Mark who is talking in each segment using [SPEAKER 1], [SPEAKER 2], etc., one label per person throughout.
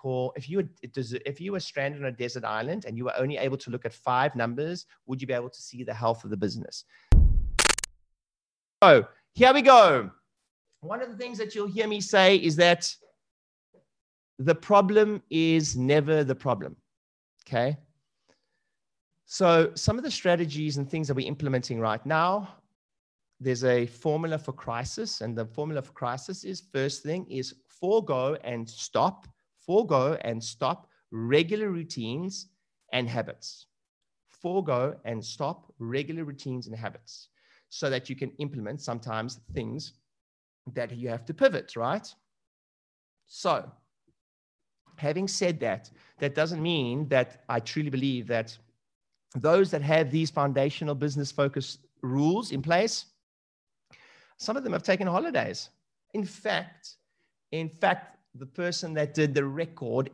[SPEAKER 1] call, if you were stranded on a desert island and you were only able to look at 5 numbers, would you be able to see the health of the business? So here we go. One of the things that you'll hear me say is that the problem is never the problem. Okay. So some of the strategies and things that we're implementing right now, there's a formula for crisis. And the formula for crisis is, first thing is forego and stop regular routines and habits. Forego and stop regular routines and habits so that you can implement sometimes things that you have to pivot, right? So having said that, that doesn't mean that I truly believe that those that have these foundational business focus rules in place, some of them have taken holidays. In fact, the person that did their record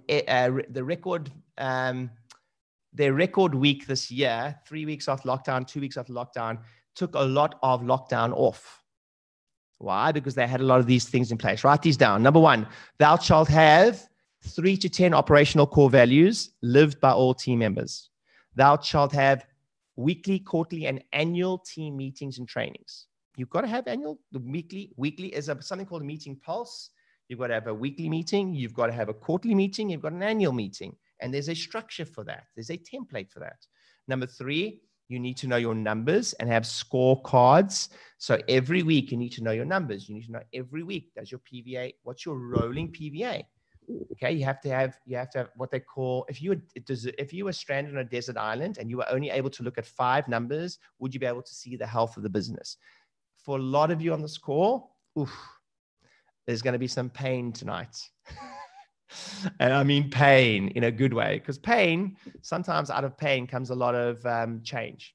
[SPEAKER 1] week this year, 3 weeks after lockdown, 2 weeks after lockdown, took a lot of lockdown off. Why? Because they had a lot of these things in place. Write these down. Number 1, thou shalt have 3 to 10 operational core values lived by all team members. Thou shalt have weekly, quarterly, and annual team meetings and trainings. You've got to have weekly. Weekly is something called a meeting pulse. You've got to have a weekly meeting. You've got to have a quarterly meeting. You've got an annual meeting. And there's a structure for that. There's a template for that. Number 3, you need to know your numbers and have scorecards. So every week you need to know your numbers. You need to know every week, does your PVA, what's your rolling PVA? Okay, you have to have what they call, if you were stranded on a desert island and you were only able to look at 5 numbers, would you be able to see the health of the business? For a lot of you on this call, there's going to be some pain tonight. And I mean pain in a good way, because pain, sometimes out of pain comes a lot of change.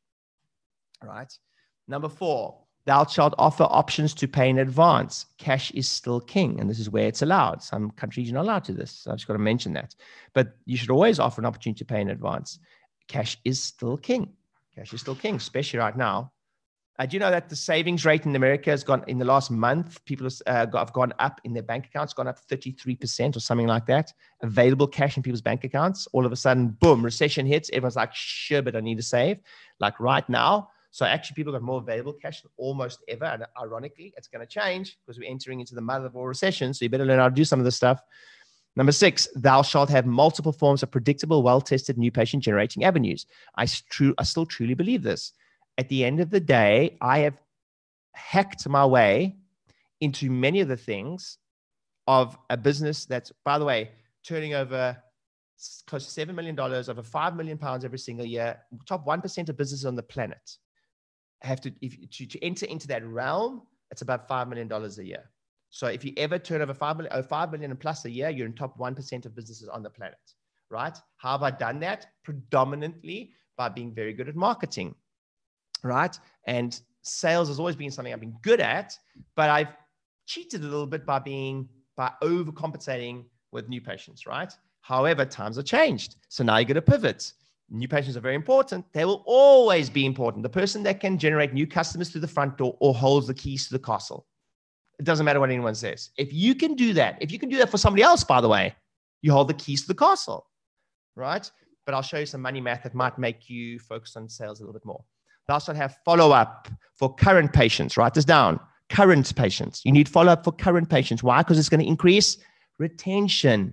[SPEAKER 1] All right. Number 4, thou shalt offer options to pay in advance. Cash is still king. And this is where it's allowed. Some countries, you're not allowed to this. So I've just got to mention that. But you should always offer an opportunity to pay in advance. Cash is still king. Cash is still king, especially right now. Do you know that the savings rate in America has gone, in the last month, people have gone up in their bank accounts, gone up 33% or something like that. Available cash in people's bank accounts. All of a sudden, boom, recession hits. Everyone's like, sure, but I need to save. Like right now. So actually people got more available cash than almost ever. And ironically, it's going to change because we're entering into the mother of all recessions. So you better learn how to do some of this stuff. Number 6, thou shalt have multiple forms of predictable, well-tested new patient generating avenues. I still truly believe this. At the end of the day, I have hacked my way into many of the things of a business that's, by the way, turning over close to $7 million, over £5 million every single year. Top 1% of businesses on the planet have to enter into that realm. It's about $5 million a year. So if you ever turn over 5 million plus a year, you're in top 1% of businesses on the planet, right? How have I done that? Predominantly by being very good at marketing. Right? And sales has always been something I've been good at, but I've cheated a little bit by overcompensating with new patients, right? However, times have changed. So now you got to pivot. New patients are very important. They will always be important. The person that can generate new customers through the front door or holds the keys to the castle. It doesn't matter what anyone says. If you can do that for somebody else, by the way, you hold the keys to the castle, right? But I'll show you some money math that might make you focus on sales a little bit more. Thou shalt have follow-up for current patients. Write this down. Current patients. You need follow-up for current patients. Why? Because it's going to increase retention.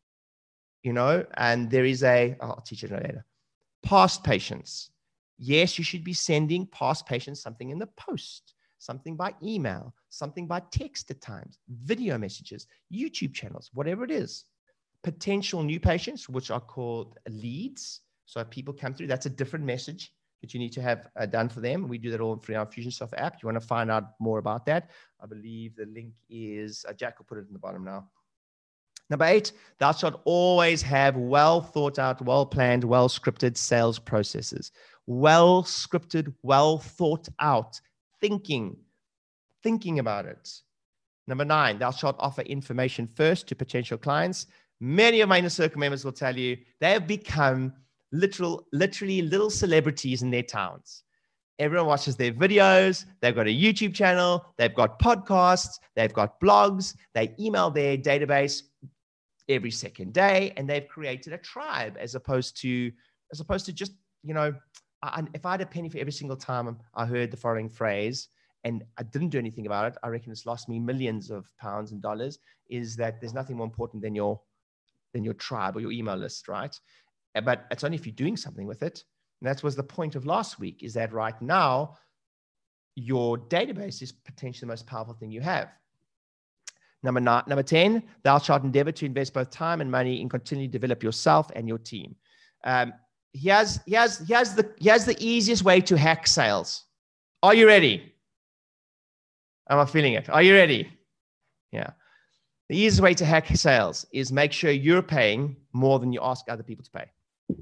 [SPEAKER 1] And there is I'll teach you later. Past patients. Yes, you should be sending past patients something in the post, something by email, something by text at times, video messages, YouTube channels, whatever it is. Potential new patients, which are called leads. So if people come through, that's a different message that you need to have done for them. We do that all through our Fusionsoft app. You want to find out more about that? I believe the link is, Jack will put it in the bottom now. Number 8, thou shalt always have well thought out, well planned, well scripted sales processes. Well scripted, well thought out, thinking about it. Number 9, thou shalt offer information first to potential clients. Many of my Inner Circle members will tell you they have become literally little celebrities in their towns. Everyone watches their videos. They've got a YouTube channel. They've got podcasts. They've got blogs. They email their database. every second day, and they've created a tribe as opposed to just, if I had a penny for every single time I heard the following phrase and I didn't do anything about it, I reckon it's lost me millions of pounds and dollars, is that there's nothing more important than your tribe or your email list, right? But it's only if you're doing something with it. And that was the point of last week, is that right now, your database is potentially the most powerful thing you have. Number 10, thou shalt endeavor to invest both time and money in continually develop yourself and your team. Here's the easiest way to hack sales. Are you ready? Am I feeling it? Are you ready? Yeah. The easiest way to hack sales is make sure you're paying more than you ask other people to pay.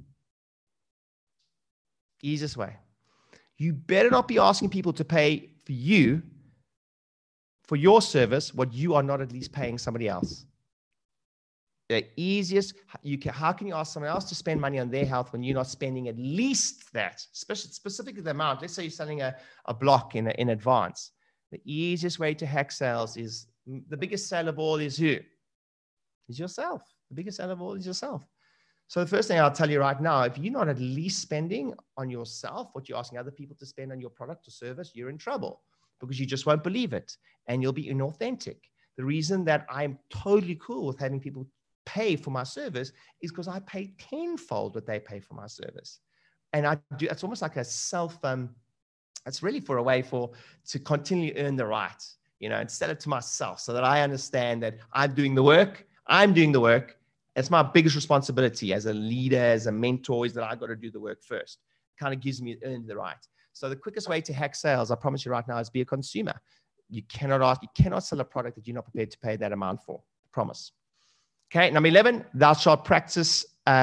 [SPEAKER 1] Easiest way. You better not be asking people to pay for you, for your service, what you are not at least paying somebody else. The easiest, how can you ask someone else to spend money on their health when you're not spending at least that, specifically the amount? Let's say you're selling a block in advance. The easiest way to hack sales is, the biggest sale of all is who? Is yourself. The biggest sale of all is yourself. So the first thing I'll tell you right now, if you're not at least spending on yourself what you're asking other people to spend on your product or service, you're in trouble, because you just won't believe it and you'll be inauthentic. The reason that I'm totally cool with having people pay for my service is because I pay tenfold what they pay for my service. And I do, it's almost like a it's really for a way to continually earn the right, instead of to myself, so that I understand that I'm doing the work. It's my biggest responsibility as a leader, as a mentor, is that I got to do the work first. Kind of gives me earn the right. So the quickest way to hack sales, I promise you right now, is be a consumer. You cannot sell a product that you're not prepared to pay that amount for. I promise. Okay, number 11, thou shalt practice,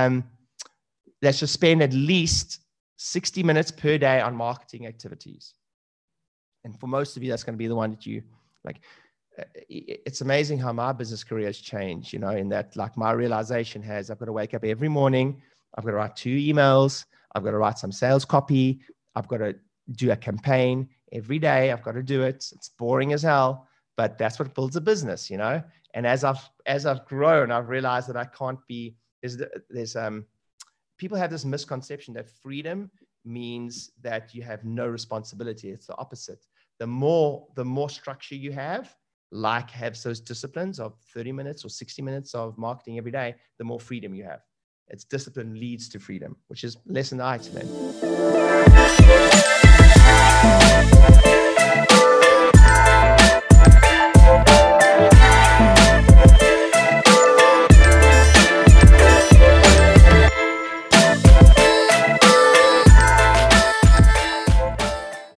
[SPEAKER 1] let's just spend at least 60 minutes per day on marketing activities. And for most of you, that's going to be the one that you like. It's amazing how my business career has changed, in that, like, my realization has, I've got to wake up every morning. I've got to write 2 emails. I've got to write some sales copy. I've got to do a campaign every day. I've got to do it. It's boring as hell, but that's what builds a business, And as I've grown, I've realized that I can't be, people have this misconception that freedom means that you have no responsibility. It's the opposite. The more structure you have those disciplines of 30 minutes or 60 minutes of marketing every day, the more freedom you have. It's discipline leads to freedom, which is lesson I learned.